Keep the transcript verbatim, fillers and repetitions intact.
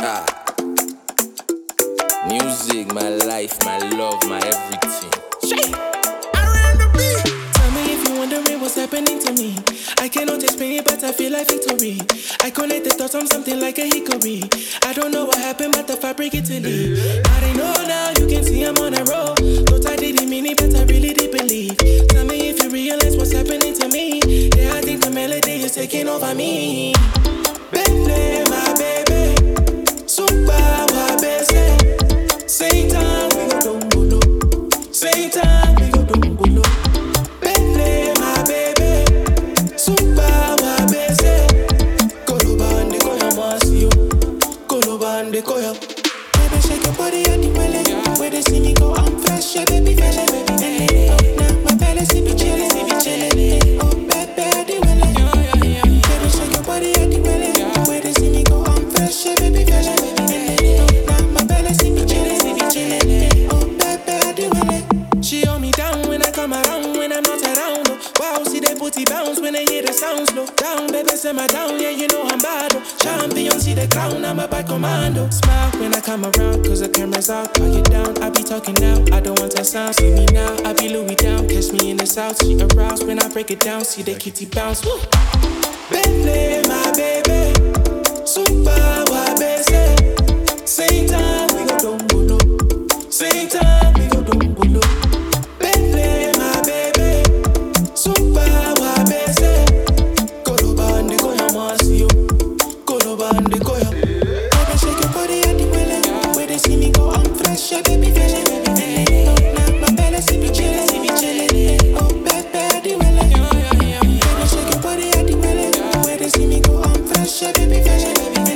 Ah, music, my life, my love, my everything. Shake. Tell me if you're wondering what's happening to me. I cannot explain it, but I feel like victory. I connect the thoughts on something like a hickory. I don't know what happened, but the fabric Italy. I don't know now, you can see I'm on a roll. Thought I didn't mean it, but I really did believe. Tell me if you realize what's happening to me. Yeah, I think the melody is taking over me. Baby, my baby, super, my baby. Same time, we go don't go no. Same time, we go don't go no. Baby, my baby, super, my baby. Kolo bande koya masio, kolo bande koya. Baby, shake your body at the well. Where they see me go, I'm fresh, yeah, baby, fresh, baby. Oh, nah, my belly see me chillin', see me chillin'. Oh, baby, at the well. Baby, shake your body at the well. Where they see me go, I'm fresh, yeah, baby, fresh, baby. Oh, nah, my belly see me chillin', see me chillin'. Oh, baby, at the well. She hold me down when I come around, when I'm not around. Oh. Wow, see they booty bounce when they hear the sound slow down. Baby, send my down, yeah, you know I'm bad. Oh. Champion, see the crown, I'm a bad commando. Smile when I come around, cause the camera's out. Call you down, I be talking now, I don't want to sound. See me now, I be Louis down, catch me in the south. She aroused when I break it down, see the kitty bounce. Woo. Baby, my baby, super, my baby. Same time, we go don't go no. Same time, we go don't go no. Baby, my baby, super, my baby. Kolo bande koya masio, kolo bande koya. Baby, shake your body at the well. Where they see me go, I'm fresh, yeah, baby, fresh, baby. Oh, nah, my belly see me chillin', see me chillin'. Oh, baby, at the well. Baby, shake your body at the well. Where they see me go, I'm fresh, yeah, baby, fresh, baby.